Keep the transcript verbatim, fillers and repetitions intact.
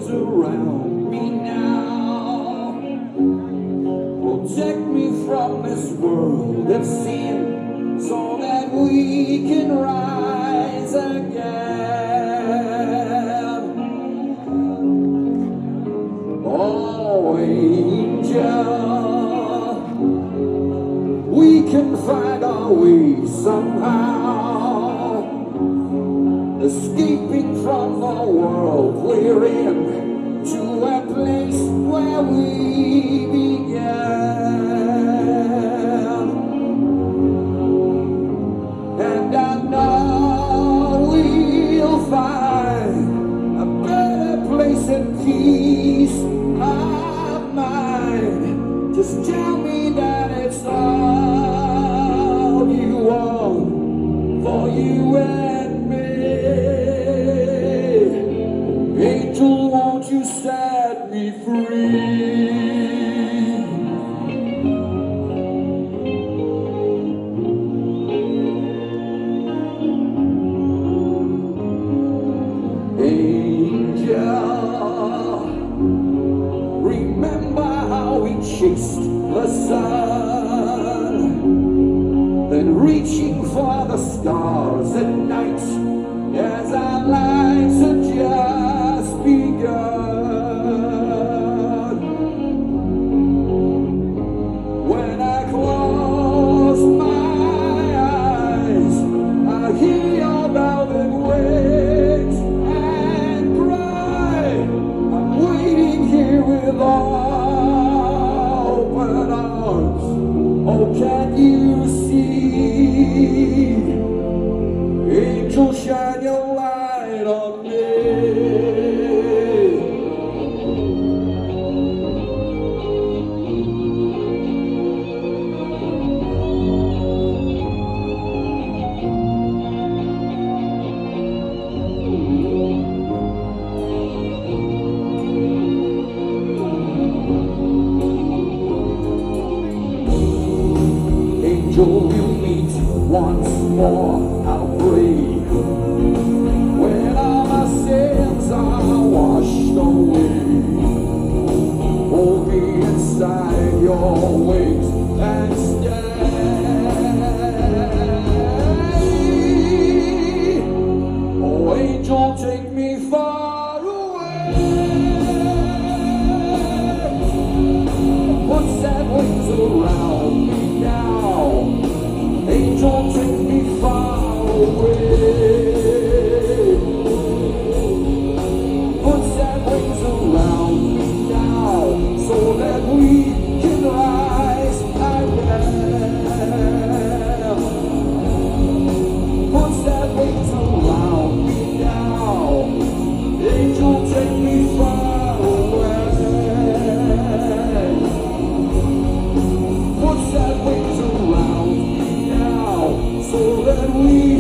wings around me now. Protect me from this world of sin, so that we can rise again. Oh, angel, we can find our way somehow, escaping from the world we're in, to a place where we began. And I know we'll find a better place and peace of mind. Just tell me that it's all you want for you and me. Angel, won't you set me free? Angel, remember how we chased the sun, then reaching for the stars at night, as our lives had just begun. When I close my eyes, I hear your velvet wings and cry. I'm waiting here with open arms. Oh, can you see? Angel, shine your light on me. Angel, we'll meet once more, I'll pray, when all my sins are washed away. Hold me inside your wings and stay. Oh, angel, take me far away. Put sad wings around me now. Angel, take me far away. Put sad wings around me now, so that we can rise again. Put sad wings around me now. Angel, take me far away. Put sad wings around me now, so that we